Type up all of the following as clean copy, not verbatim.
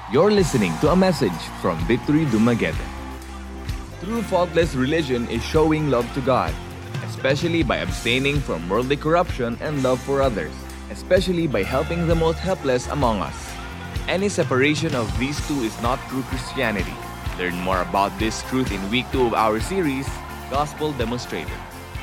You're listening to a message from Victory Dumaguete. True faultless religion is showing love to God, especially by abstaining from worldly corruption and love for others, especially by helping the most helpless among us. Any separation of these two is not true Christianity. Learn more about this truth in week 2 of our series, Gospel Demonstrated.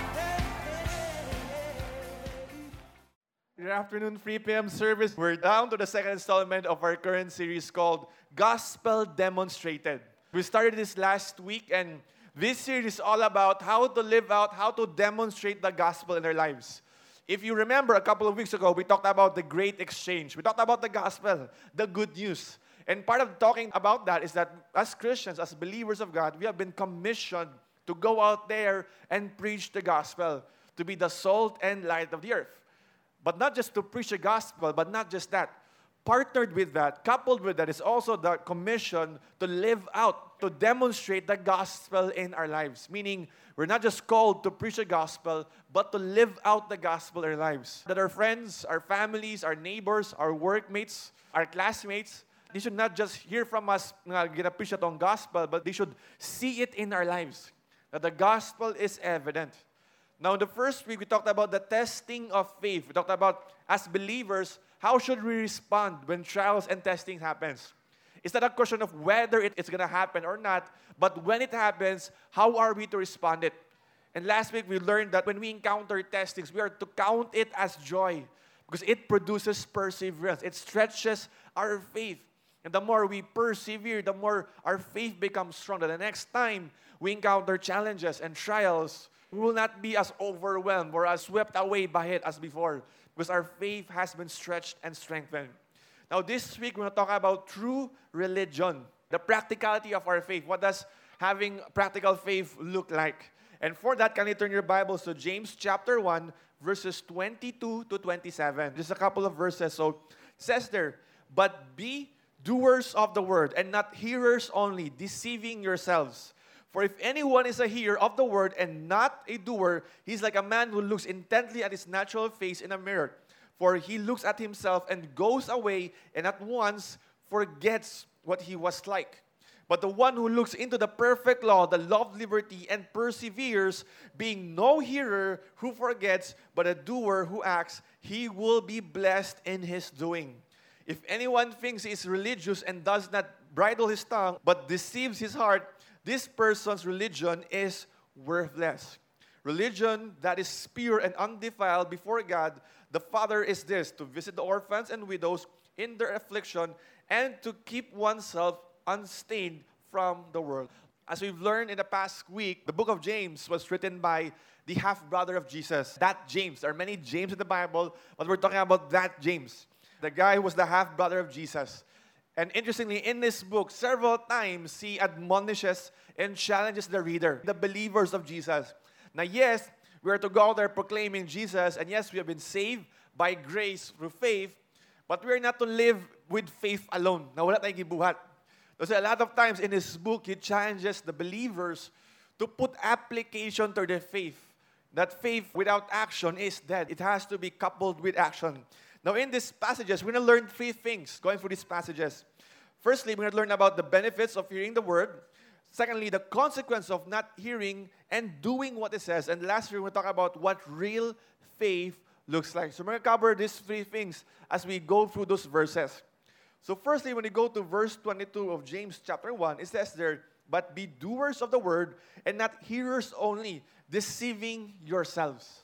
Good afternoon, 3 p.m. service. We're down to the second installment of our current series called Gospel Demonstrated. We started this last week, and this series is all about how to live out, how to demonstrate the gospel in our lives. If you remember, a couple of weeks ago, we talked about the great exchange. We talked about the gospel, the good news. And part of talking about that is that as Christians, as believers of God, we have been commissioned to go out there and preach the gospel, to be the salt and light of the earth. But not just to preach the gospel, but not just that. Partnered with that, coupled with that, is also the commission to live out, to demonstrate the gospel in our lives. Meaning, we're not just called to preach the gospel, but to live out the gospel in our lives. That our friends, our families, our neighbors, our workmates, our classmates, they should not just hear from us, preach itong gospel, but they should see it in our lives. That the gospel is evident. Now, in the first week, we talked about the testing of faith. We talked about, as believers, how should we respond when trials and testing happens? It's not a question of whether it's going to happen or not, but when it happens, how are we to respond it? And last week, we learned that when we encounter testings, we are to count it as joy because it produces perseverance. It stretches our faith. And the more we persevere, the more our faith becomes stronger. The next time we encounter challenges and trials, we will not be as overwhelmed or as swept away by it as before because our faith has been stretched and strengthened. Now, this week, we're going to talk about true religion, the practicality of our faith. What does having practical faith look like? And for that, can you turn your Bibles to James chapter 1, verses 22 to 27. Just a couple of verses. So, it says there, "But be doers of the word and not hearers only, deceiving yourselves. For if anyone is a hearer of the word and not a doer, he's like a man who looks intently at his natural face in a mirror. For he looks at himself and goes away and at once forgets what he was like. But the one who looks into the perfect law, the law of liberty, and perseveres, being no hearer who forgets, but a doer who acts, he will be blessed in his doing. If anyone thinks he is religious and does not bridle his tongue, but deceives his heart, this person's religion is worthless." Religion that is pure and undefiled before God, the Father, is this: to visit the orphans and widows in their affliction and to keep oneself unstained from the world. As we've learned in the past week, the book of James was written by the half-brother of Jesus. That James. There are many James in the Bible, but we're talking about that James. The guy who was the half-brother of Jesus. And interestingly, in this book, several times, he admonishes and challenges the reader, the believers of Jesus. Now, yes, we are to go out there proclaiming Jesus, and yes, we have been saved by grace through faith, but we are not to live with faith alone. Na wala tayong gibuhat. Kasi a lot of times in this book, he challenges the believers to put application to their faith. That faith without action is dead. It has to be coupled with action. Now, in these passages, we're going to learn 3 things going through these passages. Firstly, we're going to learn about the benefits of hearing the word. Secondly, the consequence of not hearing and doing what it says. And lastly, we're going to talk about what real faith looks like. So we're going to cover these 3 things as we go through those verses. So firstly, when you go to verse 22 of James chapter 1, it says there, "But be doers of the word and not hearers only, deceiving yourselves."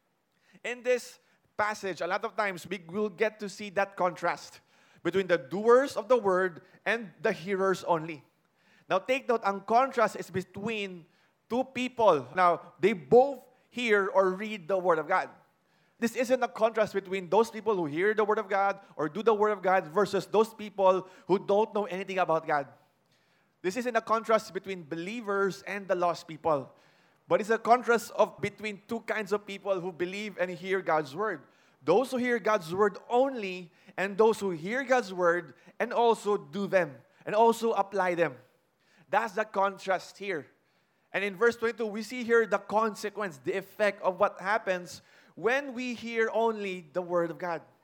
In this passage, a lot of times we will get to see that contrast between the doers of the word and the hearers only. Now, take note, ang contrast is between 2 people. Now, they both hear or read the word of God. This isn't a contrast between those people who hear the word of God or do the word of God versus those people who don't know anything about God. This isn't a contrast between believers and the lost people. But it's a contrast between 2 kinds of people who believe and hear God's word. Those who hear God's word only and those who hear God's word and also do them and also apply them. That's the contrast here. And in verse 22, we see here the consequence, the effect of what happens when we hear only the word of God.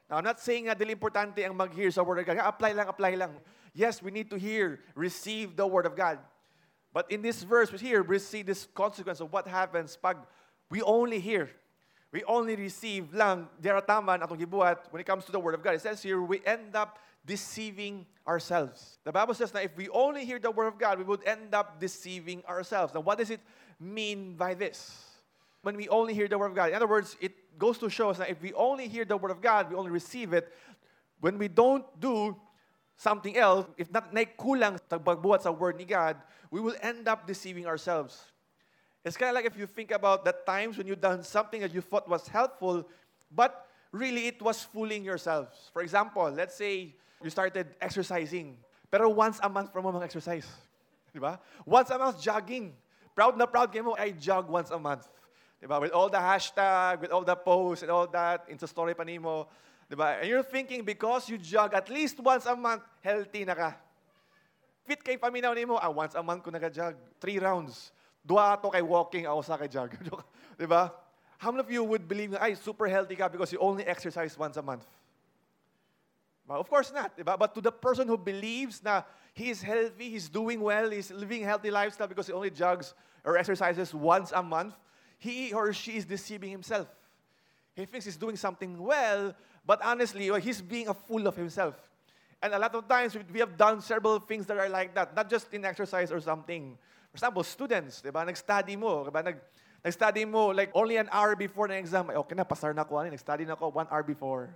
Now, I'm not saying na dili importante ang mag-hear sa Word of God. Apply lang. Yes, we need to hear, receive the Word of God. But in this verse here, we see this consequence of what happens pag we only hear. We only receive lang, dirataman atong gibuhat when it comes to the Word of God. It says here, we end up deceiving ourselves. The Bible says that if we only hear the Word of God, we would end up deceiving ourselves. Now, what does it mean by this? When we only hear the Word of God. In other words, it goes to show us that if we only hear the Word of God, we only receive it. When we don't do something else, if not naikulang sa pagbuhat sa Word ni God, we will end up deceiving ourselves. It's kind of like if you think about the times when you've done something that you thought was helpful, but really it was fooling yourselves. For example, let's say you started exercising, pero once a month from mo mag-exercise. Diba? Once a month jogging. Proud na proud kayo mo, I jog once a month. Diba? With all the hashtag, with all the posts and all that, Insta story pa nimo. Diba? And you're thinking because you jog at least once a month, healthy na ka. Fit kay paminaw nimo, once a month ko naka-jog. 3 rounds. 2 ato kay walking, ako sa kay jog. Diba? How many of you would believe na, super healthy ka because you only exercise once a month? Well, of course not. Diba? But to the person who believes na he is healthy, he's doing well, he's living a healthy lifestyle because he only jogs or exercises once a month, he or she is deceiving himself. He thinks he's doing something well, but honestly, he's being a fool of himself. And a lot of times, we have done several things that are like that, not just in exercise or something. For example, students, diba? Nag-study mo, diba? Nag-study mo like only an hour before the exam. Okay na, pasar na ako. Nag-study na ako 1 hour before.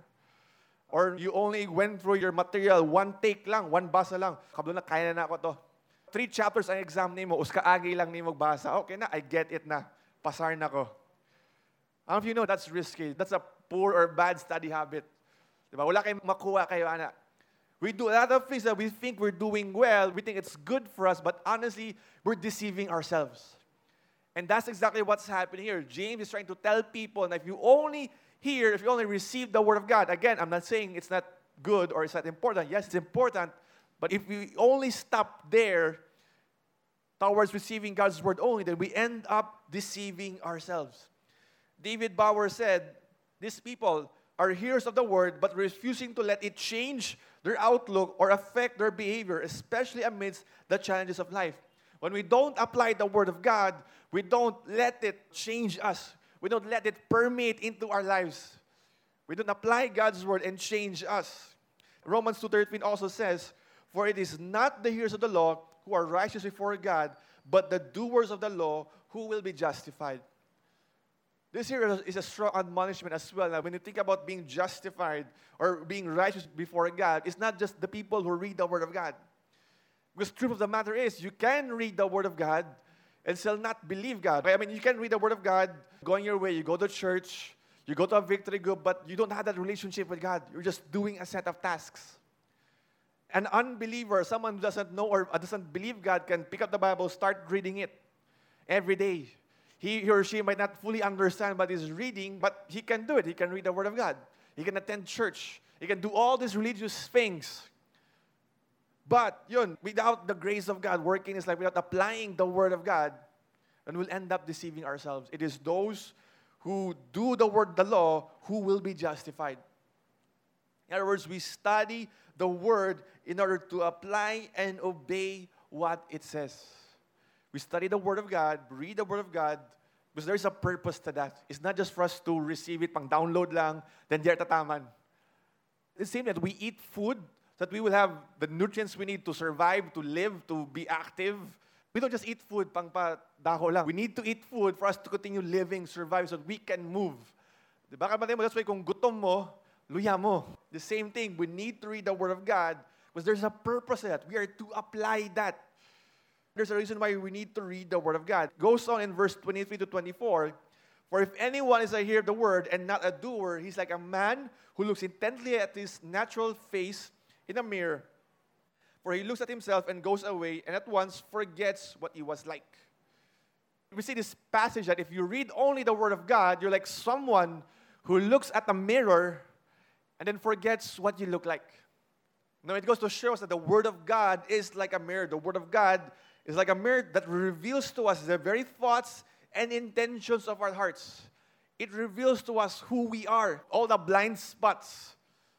Or you only went through your material, 1 take lang, 1 basa lang. Kablo na, kaya na ako to. 3 chapters ang exam nimo, uska-agi lang nimo magbasa. Okay na, I get it na. Pasar na ko. How many of you know that's risky? That's a poor or bad study habit. Diba? Wala kayong makuha kayo, ana. We do a lot of things that we think we're doing well. We think it's good for us, but honestly, we're deceiving ourselves. And that's exactly what's happening here. James is trying to tell people that if you only hear, if you only receive the Word of God, again, I'm not saying it's not good or it's not important. Yes, it's important. But if we only stop there towards receiving God's Word only, then we end up deceiving ourselves. David Bauer said, these people are hearers of the Word, but refusing to let it change their outlook or affect their behavior, especially amidst the challenges of life. When we don't apply the Word of God, we don't let it change us. We don't let it permeate into our lives. We don't apply God's Word and change us. Romans 2:13 also says, for it is not the hearers of the law who are righteous before God, but the doers of the law who will be justified. This here is a strong admonishment as well. Now, when you think about being justified or being righteous before God, it's not just the people who read the Word of God. Because the truth of the matter is, you can read the Word of God and still not believe God. I mean, you can read the Word of God, going your way, you go to church, you go to a victory group, but you don't have that relationship with God. You're just doing a set of tasks. An unbeliever, someone who doesn't know or doesn't believe God, can pick up the Bible, start reading it every day. He or she might not fully understand what he's reading, but he can do it. He can read the Word of God. He can attend church. He can do all these religious things. But, without the grace of God working, it's like without applying the Word of God, and we'll end up deceiving ourselves. It is those who do the Word, the law, who will be justified. In other words, we study the Word in order to apply and obey what it says. We study the Word of God, read the Word of God, because there's a purpose to that. It's not just for us to receive it, pang download lang, then diyan tataman. It's the same that we eat food, that we will have the nutrients we need to survive, to live, to be active. We don't just eat food pang padaho lang. We need to eat food for us to continue living, survive, so that we can move. Diba? That's why kung gutom mo, luya mo. The same thing, we need to read the Word of God because there's a purpose to that. We are to apply that. There's a reason why we need to read the Word of God. It goes on in verse 23 to 24. For if anyone is a hearer of the Word and not a doer, he's like a man who looks intently at his natural face in a mirror. For he looks at himself and goes away and at once forgets what he was like. We see this passage that if you read only the Word of God, you're like someone who looks at a mirror and then forgets what you look like. Now it goes to show us that the Word of God is like a mirror. The Word of God is like a mirror that reveals to us the very thoughts and intentions of our hearts. It reveals to us who we are, all the blind spots.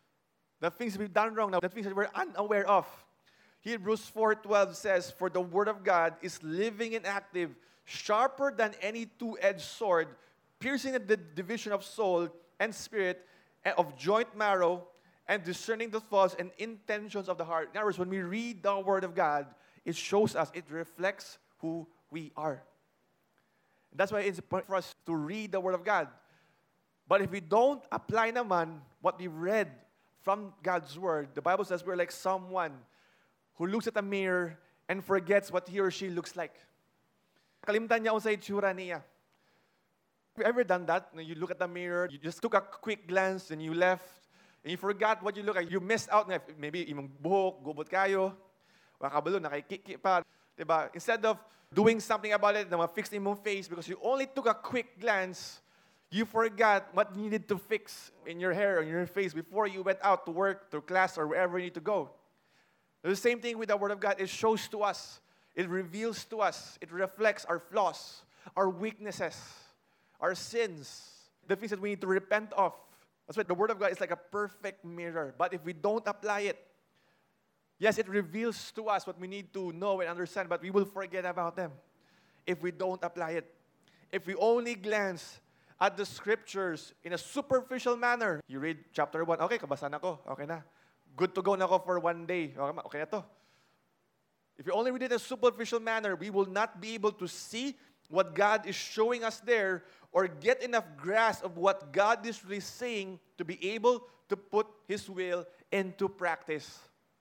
the things we've done wrong now, the things that we're unaware of. Hebrews 4:12 says, "For the word of God is living and active, sharper than any two-edged sword, piercing the division of soul and spirit, and of joint marrow, and discerning the thoughts and intentions of the heart." In other words, when we read the word of God, it shows us, it reflects who we are. That's why it's important for us to read the word of God. But if we don't apply naman what we read from God's word, the Bible says we're like someone who looks at a mirror and forgets what he or she looks like. Kalimutan niya kung sa itsura niya. Have you ever done that? You look at the mirror, you just took a quick glance and you left, and you forgot what you look like. You missed out. Maybe imong buhok, gubot kayo, wakabalo, nakikiki pa. Diba? Instead of doing something about it, na ma-fix imong face because you only took a quick glance, you forgot what you needed to fix in your hair or in your face before you went out to work, to class, or wherever you need to go. The same thing with the Word of God. It shows to us, it reveals to us, it reflects our flaws, our weaknesses, our sins, the things that we need to repent of. That's why the Word of God is like a perfect mirror. But if we don't apply it, yes, it reveals to us what we need to know and understand, but we will forget about them if we don't apply it. If we only glance at the scriptures in a superficial manner, you read chapter 1, okay, kabasa na ko, okay na. Good to go na ko for one day, okay na to. If you only read it in a superficial manner, we will not be able to see what God is showing us there or get enough grasp of what God is really saying to be able to put His will into practice.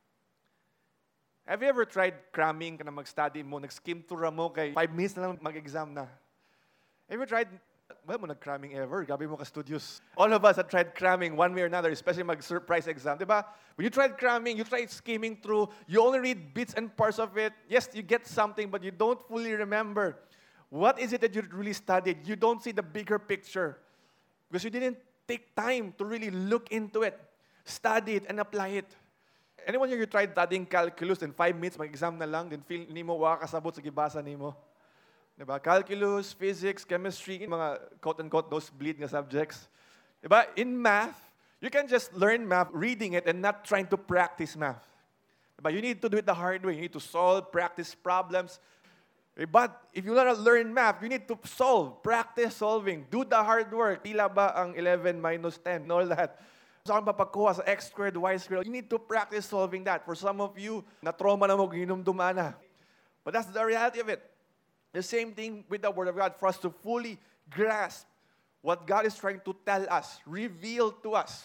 Have you ever tried cramming ka na mag-study mo, nag-skim through mo, kay 5 minutes na lang mag-exam na? Have you tried, wala mo nag-cramming ever? Gabi mo ka-studios. All of us have tried cramming one way or another, especially mag-surprise exam, di ba? When you tried cramming, you tried skimming through, you only read bits and parts of it. Yes, you get something, but you don't fully remember. What is it that you really studied? You don't see the bigger picture because you didn't take time to really look into it, study it, and apply it. Anyone here you tried studying calculus in 5 minutes, mag-exam na lang, then feel ni mo wakasabot sa gibasa ni mo? Diba? Calculus, physics, chemistry, mga quote-unquote nosebleed nga subjects. Diba? In math, you can just learn math, reading it, and not trying to practice math. Diba? You need to do it the hard way. You need to solve, practice problems. But if you want to learn math, you need to solve, practice solving, do the hard work. Pila ba ang 11 minus 10 and all that? Saan pa pagkuha sa x squared, y squared? You need to practice solving that. For some of you, na-trauma na mo, ginumduma na. But that's the reality of it. The same thing with the Word of God. For us to fully grasp what God is trying to tell us, reveal to us,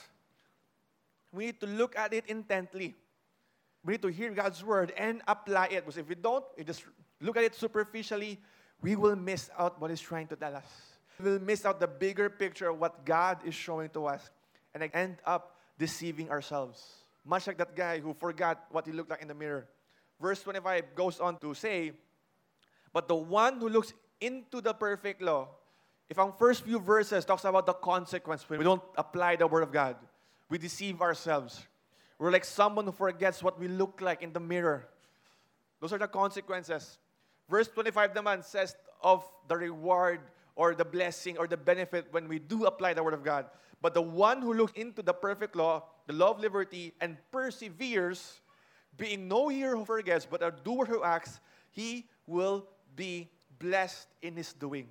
we need to look at it intently. We need to hear God's Word and apply it. Because if we don't, we just look at it superficially, we will miss out what He's trying to tell us. We will miss out the bigger picture of what God is showing to us and end up deceiving ourselves. Much like that guy who forgot what he looked like in the mirror. Verse 25 goes on to say, "But the one who looks into the perfect law," if our first few verses talks about the consequence when we don't apply the Word of God, we deceive ourselves. We're like someone who forgets what we look like in the mirror. Those are the consequences. Verse 25 naman says of the reward or the blessing or the benefit when we do apply the Word of God. "But the one who looks into the perfect law, the law of liberty, and perseveres, being no hearer who forgets, but a doer who acts, he will be blessed in his doing."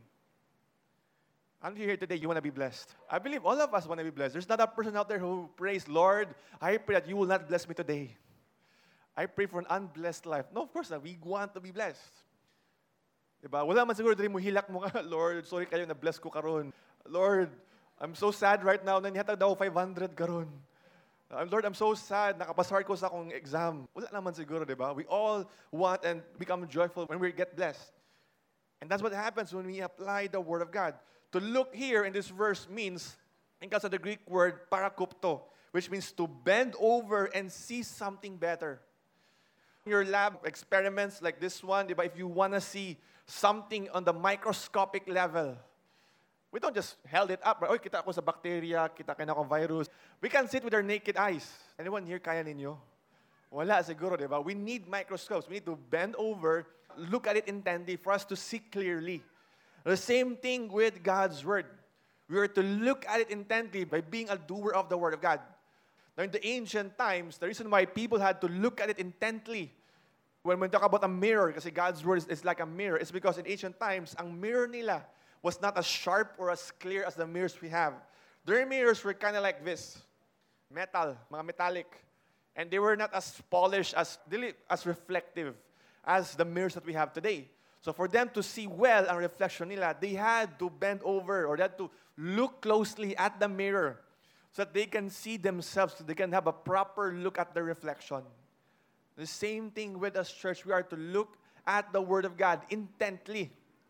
Aren't you here today? You want to be blessed? I believe all of us want to be blessed. There's not a person out there who prays, "Lord, I pray that you will not bless me today. I pray for an unblessed life." No, of course not. We want to be blessed. Diba? Wala man siguro dali mo hilak mo ka, "Lord, sorry kayo na bless ko karon. Lord, I'm so sad right now na nihatag daw 500 karon. Lord, I'm so sad, nakapasar ko sa akong exam." Wala naman siguro, di ba? We all want and become joyful when we get blessed. And that's what happens when we apply the Word of God. To look here in this verse means, in case of the Greek word, parakupto, which means to bend over and see something better. Your lab experiments like this one, di ba? If you want to see something on the microscopic level, we don't just held it up. Oy, kita ako sa bacteria, kita ko virus. We can see it with our naked eyes. Anyone here kaya ninyo? Wala siguro, di ba? We need microscopes. We need to bend over, look at it intently for us to see clearly. The same thing with God's Word. We are to look at it intently by being a doer of the Word of God. Now, in the ancient times, the reason why people had to look at it intently when we talk about a mirror, kasi God's word is like a mirror, it's because in ancient times, ang mirror nila was not as sharp or as clear as the mirrors we have. Their mirrors were kind of like this, metal, mga metallic. And they were not as polished, as reflective as the mirrors that we have today. So for them to see well ang reflection nila, they had to bend over or they had to look closely at the mirror so that they can see themselves, so they can have a proper look at the reflection. The same thing with us, church. We are to look at the Word of God intently.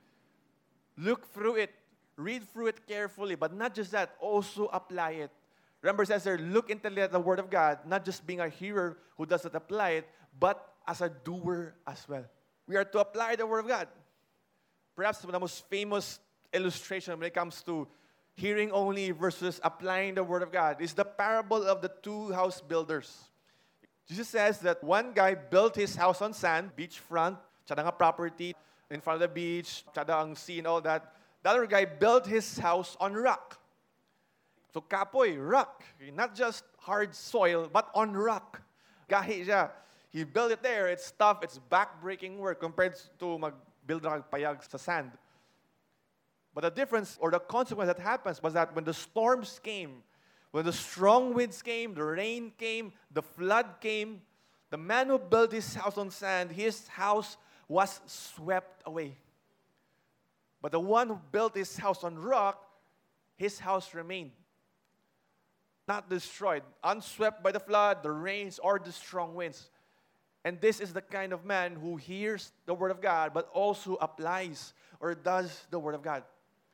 Look through it. Read through it carefully. But not just that, also apply it. Remember, it says there, look intently at the Word of God, not just being a hearer who does not apply it, but as a doer as well. We are to apply the Word of God. Perhaps the most famous illustration when it comes to hearing only versus applying the Word of God is the parable of the two house builders. Jesus says that one guy built his house on sand, beachfront, tsada nga property, in front of the beach, tsada ang sea and all that. The other guy built his house on rock. So kapoy, rock. Not just hard soil, but on rock. Gahi siya. He built it there. It's tough. It's back-breaking work compared to mag-build na payag sa sand. But the difference or the consequence that happens was that when the storms came, when the strong winds came, the rain came, the flood came, the man who built his house on sand, his house was swept away. But the one who built his house on rock, his house remained. Not destroyed, unswept by the flood, the rains, or the strong winds. And this is the kind of man who hears the Word of God, but also applies or does the Word of God.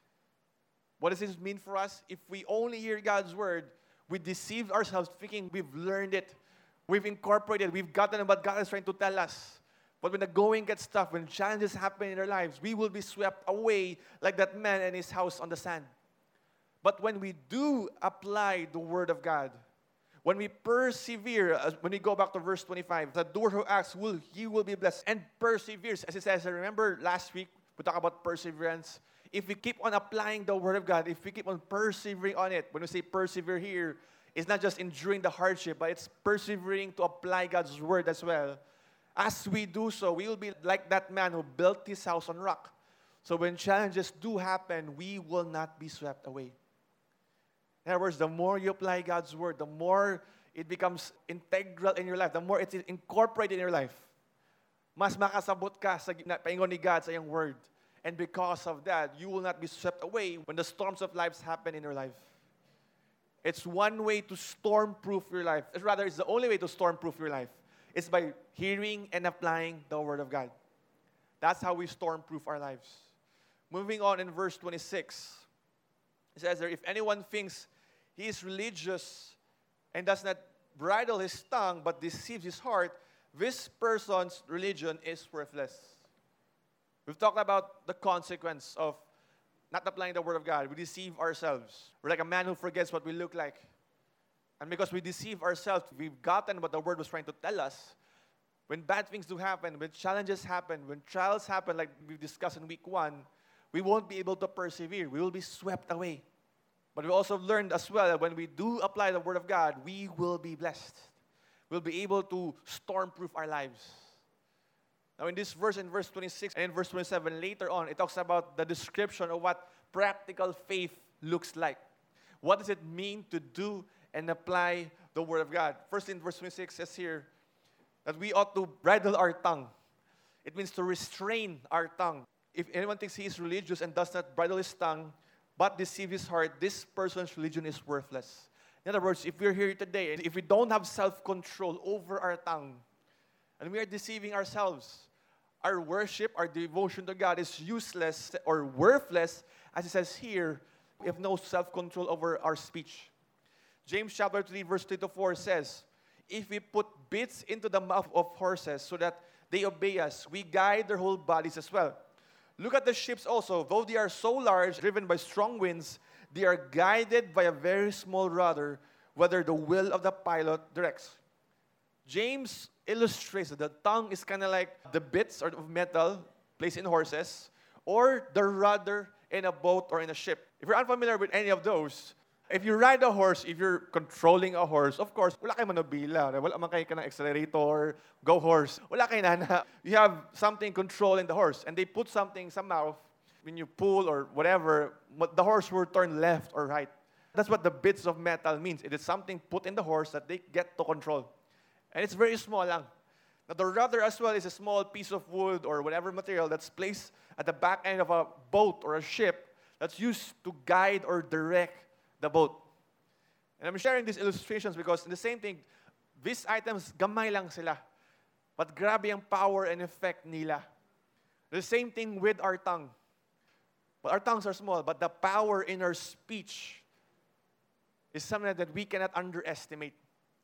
What does this mean for us? If we only hear God's Word, we deceive ourselves thinking we've learned it, we've incorporated, we've gotten what God is trying to tell us. But when the going gets tough, when challenges happen in our lives, we will be swept away like that man and his house on the sand. But when we do apply the Word of God, when we persevere, when we go back to verse 25, the doer who acts, he will be blessed and perseveres. As it says, remember last week, we talked about perseverance. If we keep on applying the Word of God, if we keep on persevering on it, when we say persevere here, it's not just enduring the hardship, but it's persevering to apply God's Word as well. As we do so, we will be like that man who built his house on rock. So when challenges do happen, we will not be swept away. In other words, the more you apply God's Word, the more it becomes integral in your life, the more it's incorporated in your life. Mas makasabot ka sa paingon ni God sa iyong Word. And because of that, you will not be swept away when the storms of life happen in your life. It's one way to storm-proof your life. Rather, it's the only way to storm-proof your life. It's by hearing and applying the Word of God. That's how we storm-proof our lives. Moving on in verse 26, it says there, if anyone thinks he is religious and does not bridle his tongue but deceives his heart, this person's religion is worthless. We've talked about the consequence of not applying the Word of God. We deceive ourselves. We're like a man who forgets what we look like. And because we deceive ourselves, we've gotten what the Word was trying to tell us. When bad things do happen, when challenges happen, when trials happen, like we've discussed in week 1, we won't be able to persevere. We will be swept away. But we also learned as well that when we do apply the Word of God, we will be blessed. We'll be able to storm-proof our lives. Now in this verse, in verse 26 and in verse 27, later on, it talks about the description of what practical faith looks like. What does it mean to do and apply the Word of God? First in verse 26 says here that we ought to bridle our tongue. It means to restrain our tongue. If anyone thinks he is religious and does not bridle his tongue, but deceive his heart, this person's religion is worthless. In other words, if we're here today, and if we don't have self-control over our tongue, and we are deceiving ourselves, our worship, our devotion to God is useless or worthless, as it says here, we have no self-control over our speech. James chapter 3, verse 3-4 says, if we put bits into the mouth of horses so that they obey us, we guide their whole bodies as well. Look at the ships also. Though they are so large, driven by strong winds, they are guided by a very small rudder, whether the will of the pilot directs. James illustrates that the tongue is kind of like the bits of metal placed in horses, or the rudder in a boat or in a ship. If you're unfamiliar with any of those, If you ride a horse, if you're controlling a horse, of course, wala kayo manubila. Wala man kayo ka ng accelerator, go horse. Wala kayo na. You have something controlling the horse. And they put something sa mouth. When you pull or whatever, the horse will turn left or right. That's what the bits of metal means. It is something put in the horse that they get to control. And it's very small lang. Now, the rudder as well is a small piece of wood or whatever material that's placed at the back end of a boat or a ship that's used to guide or direct the boat. And I'm sharing these illustrations because in the same thing, these items, gamay lang sila. But grabe ang power and effect nila. The same thing with our tongue. But our tongues are small, but the power in our speech is something that we cannot underestimate.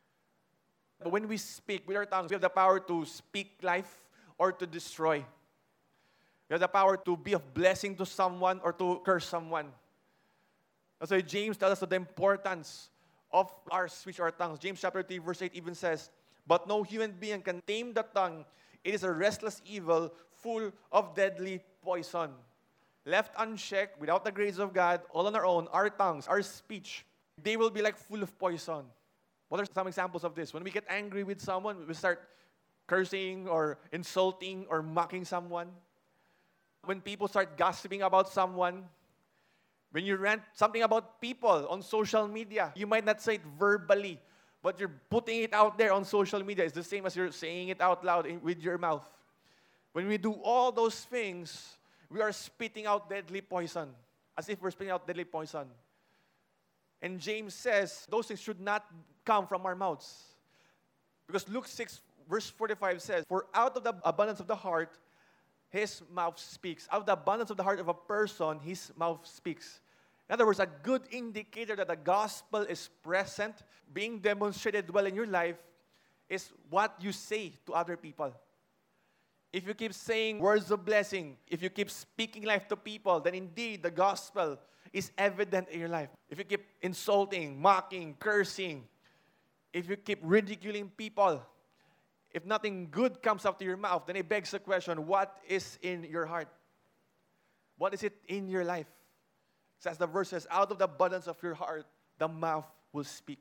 But when we speak with our tongues, we have the power to speak life or to destroy. We have the power to be of blessing to someone or to curse someone. That's why James tells us the importance of our speech, our tongues. James chapter 3, verse 8 even says, "But no human being can tame the tongue. It is a restless evil, full of deadly poison." Left unchecked, without the grace of God, all on our own, our tongues, our speech, they will be like full of poison. What are some examples of this? When we get angry with someone, we start cursing or insulting or mocking someone. When people start gossiping about someone. When you rant something about people on social media, you might not say it verbally, but you're putting it out there on social media. It's the same as you're saying it out loud with your mouth. When we do all those things, we are spitting out deadly poison, as if we're spitting out deadly poison. And James says those things should not come from our mouths. Because Luke 6, verse 45 says, "For out of the abundance of the heart, his mouth speaks." Out of the abundance of the heart of a person, his mouth speaks. In other words, a good indicator that the gospel is present, being demonstrated well in your life, is what you say to other people. If you keep saying words of blessing, if you keep speaking life to people, then indeed the gospel is evident in your life. If you keep insulting, mocking, cursing, if you keep ridiculing people, if nothing good comes out of your mouth, then it begs the question, what is in your heart? What is it in your life? As the verse says, out of the abundance of your heart, the mouth will speak.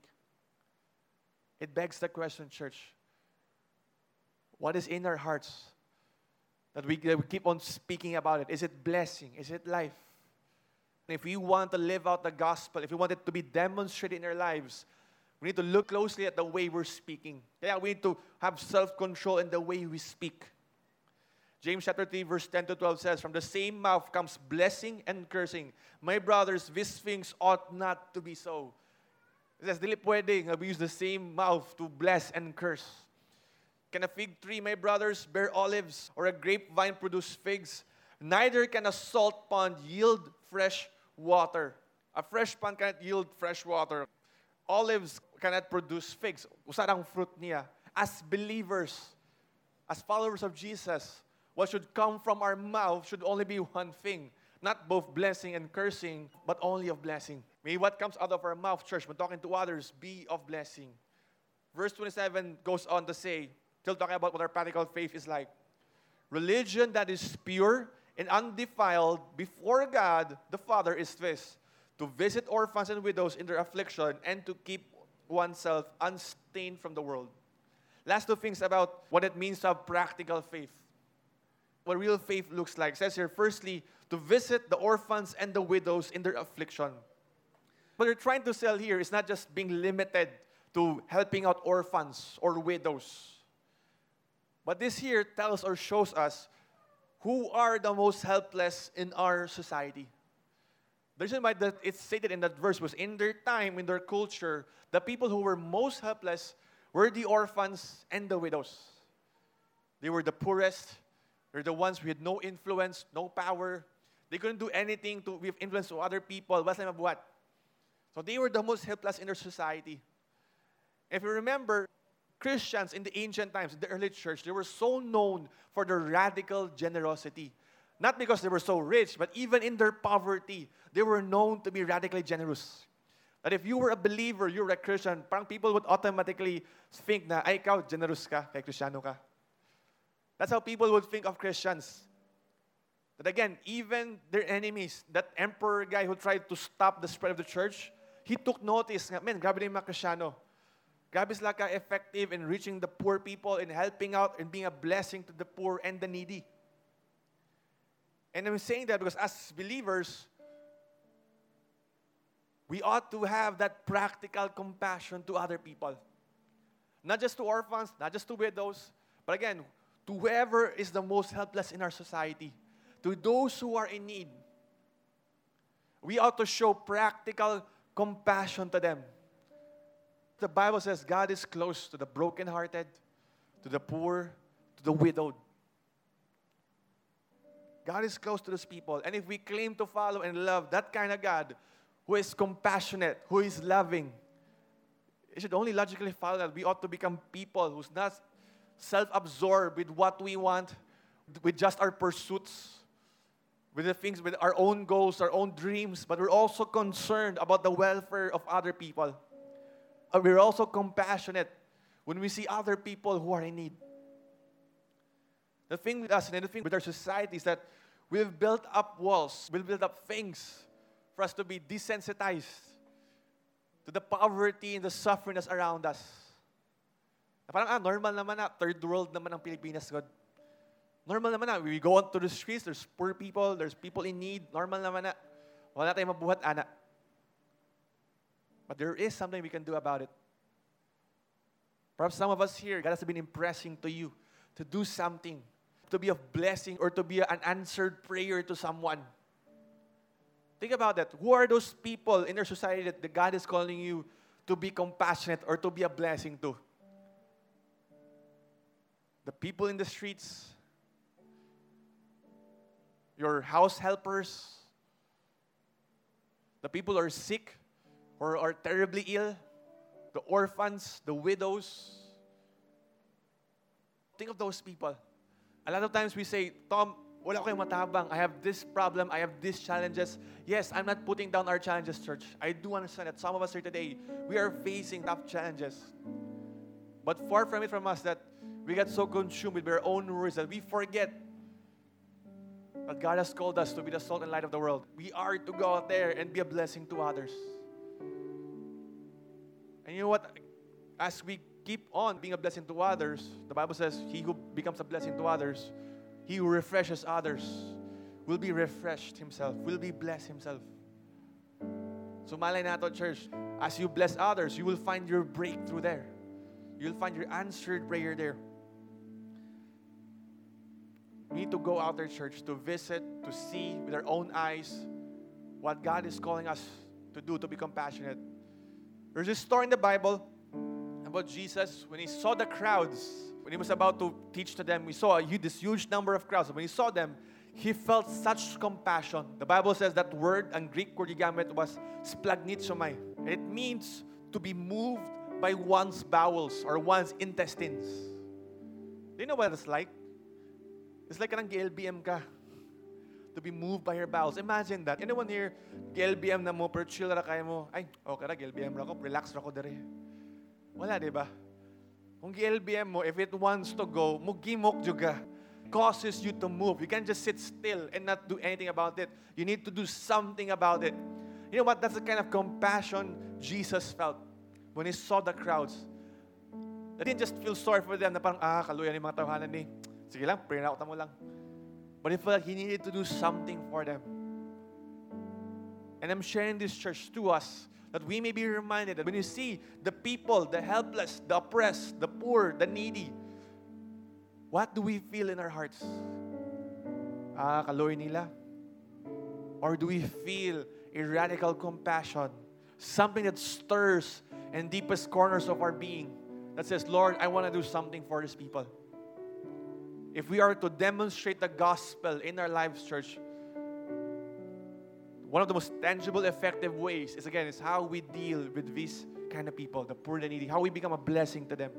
It begs the question, church, what is in our hearts that we keep on speaking about it? Is it blessing? Is it life? And if we want to live out the gospel, if we want it to be demonstrated in our lives, we need to look closely at the way we're speaking. Yeah, we need to have self-control in the way we speak. James chapter 3, verse 10 to 12 says, "From the same mouth comes blessing and cursing. My brothers, these things ought not to be so." It says, dili pwedeng we use the same mouth to bless and curse. Can a fig tree, my brothers, bear olives, or a grapevine produce figs? Neither can a salt pond yield fresh water. A fresh pond cannot yield fresh water. Olives cannot produce figs. Usa ang fruit niya. As believers, as followers of Jesus, what should come from our mouth should only be one thing. Not both blessing and cursing, but only of blessing. May what comes out of our mouth, church, when talking to others, be of blessing. Verse 27 goes on to say, still talking about what our practical faith is like. Religion that is pure and undefiled before God the Father is this: to visit orphans and widows in their affliction and to keep oneself unstained from the world. Last two things about what it means to have practical faith. What real faith looks like. It says here, firstly, to visit the orphans and the widows in their affliction. What we're trying to sell here is not just being limited to helping out orphans or widows. But this here tells or shows us who are the most helpless in our society. The reason why it's stated in that verse was in their time, in their culture, the people who were most helpless were the orphans and the widows. They were the poorest. They're the ones who had no influence, no power. They couldn't do anything to give influence to other people. So they were the most helpless in their society. If you remember, Christians in the ancient times, in the early church, they were so known for their radical generosity. Not because they were so rich, but even in their poverty, they were known to be radically generous. That if you were a believer, you were a Christian, parang people would automatically think na, ay, ikaw, generous ka, kay Kristiyano ka. That's how people would think of Christians. That again, even their enemies, that emperor guy who tried to stop the spread of the church, he took notice. Man, grabe na yung mga Kristyano. Grabe sila ka-effective in reaching the poor people, in helping out, and being a blessing to the poor and the needy. And I'm saying that because as believers, we ought to have that practical compassion to other people. Not just to orphans, not just to widows, but again, to whoever is the most helpless in our society, to those who are in need. We ought to show practical compassion to them. The Bible says God is close to the brokenhearted, to the poor, to the widowed. God is close to those people. And if we claim to follow and love that kind of God, who is compassionate, who is loving, it should only logically follow that we ought to become people who's not self-absorbed with what we want, with just our pursuits, with the things, with our own goals, our own dreams, but we're also concerned about the welfare of other people. We're also compassionate when we see other people who are in need. The thing with us and the thing with our society is that we've built up walls, we've built up things for us to be desensitized to the poverty and the suffering that's around us. Parang, normal naman na, third world naman ang Pilipinas, God. Normal naman na, we go out to the streets, there's poor people, there's people in need, normal naman na. Wala tayong mabuhat, ana. But there is something we can do about it. Perhaps some of us here, God has been impressing to you to do something, to be a blessing or to be an answered prayer to someone. Think about that. Who are those people in our society that God is calling you to be compassionate or to be a blessing to? The people in the streets, your house helpers, the people who are sick or are terribly ill, the orphans, the widows. Think of those people. A lot of times we say, Tom, wala ko yung matabang. I have this problem. I have these challenges. Yes, I'm not putting down our challenges, church. I do understand that some of us here today, we are facing tough challenges. But far from it from us that we get so consumed with our own worries that we forget that God has called us to be the salt and light of the world. We are to go out there and be a blessing to others. And you know what? As we keep on being a blessing to others, the Bible says, he who becomes a blessing to others, he who refreshes others, will be refreshed himself, will be blessed himself. So malay nato, church, as you bless others, you will find your breakthrough there. You'll find your answered prayer there. We need to go out there, church, to visit, to see with our own eyes what God is calling us to do, to be compassionate. There's this story in the Bible about Jesus when he saw the crowds, when he was about to teach to them. We saw this huge number of crowds. When he saw them, he felt such compassion. The Bible says that word, ang Greek word gamit was splagnitsomai. It means to be moved by one's bowels or one's intestines. Do you know what it's like? It's like kanang GLBM ka. To be moved by your bowels. Imagine that. Anyone here, GLBM na mo, pero chill na kaya mo, ay, okay na, GLBM na ako, relax na ako dere. Wala, di ba? Kung GLBM mo, if it wants to go, mugimok juga. Causes you to move. You can't just sit still and not do anything about it. You need to do something about it. You know what? That's the kind of compassion Jesus felt when he saw the crowds. He didn't just feel sorry for them na parang, kaluyan yung mga tawanan ni. Sige lang, pray na mo lang. But he felt like he needed to do something for them. And I'm sharing this, church, to us that we may be reminded that when you see the people, the helpless, the oppressed, the poor, the needy, what do we feel in our hearts? Kaloy nila? Or do we feel a radical compassion? Something that stirs in deepest corners of our being that says, Lord, I want to do something for these people. If we are to demonstrate the gospel in our lives, church, one of the most tangible, effective ways is how we deal with these kind of people, the poor, the needy, how we become a blessing to them.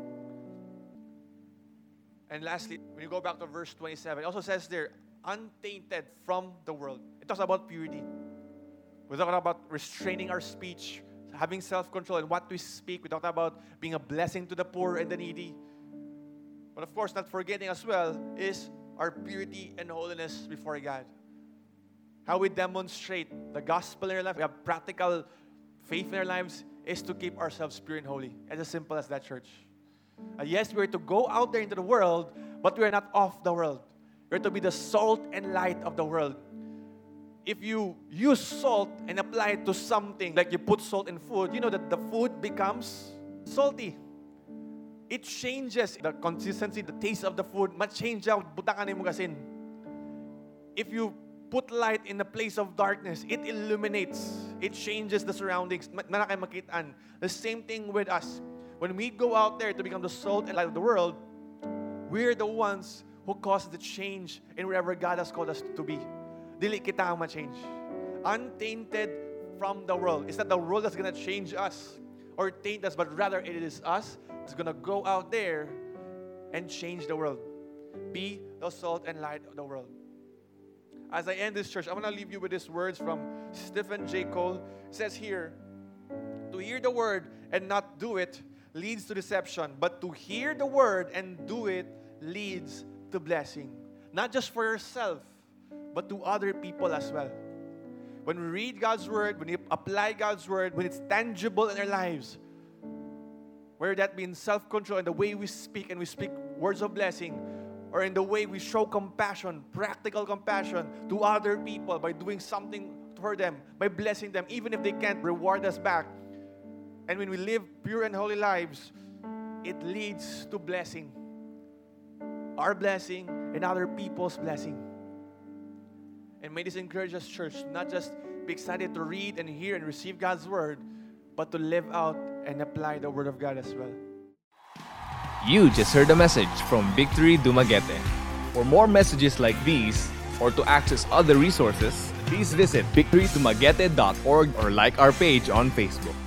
And lastly, when you go back to verse 27, it also says there, untainted from the world. It talks about purity. We talk about restraining our speech, having self-control in what we speak. We talk about being a blessing to the poor and the needy. But of course, not forgetting as well is our purity and holiness before God. How we demonstrate the gospel in our life. We have practical faith in our lives is to keep ourselves pure and holy. As simple as that, church. Yes, we're to go out there into the world, but we're not of the world. We're to be the salt and light of the world. If you use salt and apply it to something, like you put salt in food, you know that the food becomes salty. It changes the consistency, the taste of the food. Ma-change out, butakan mo gasin. If you put light in the place of darkness, it illuminates. It changes the surroundings. Manakay makitaan. The same thing with us. When we go out there to become the salt and light of the world, we're the ones who cause the change in wherever God has called us to be. Dili kita ang ma-change. Untainted from the world. It's not the world that's going to change us or taint us, but rather it is us that's going to go out there and change the world. Be the salt and light of the world. As I end this church, I want to leave you with these words from Stephen J. Cole. It says here, to hear the word and not do it leads to deception, but to hear the word and do it leads to blessing. Not just for yourself, but to other people as well. When we read God's word, when we apply God's word, when it's tangible in our lives, whether that be in self-control, in the way we speak and we speak words of blessing, or in the way we show compassion, practical compassion to other people by doing something for them, by blessing them, even if they can't reward us back. And when we live pure and holy lives, it leads to blessing. Our blessing and other people's blessing. And may this encourage us, church, not just be excited to read and hear and receive God's word, but to live out and apply the word of God as well. You just heard a message from Victory Dumaguete. For more messages like these, or to access other resources, please visit victorydumaguete.org or like our page on Facebook.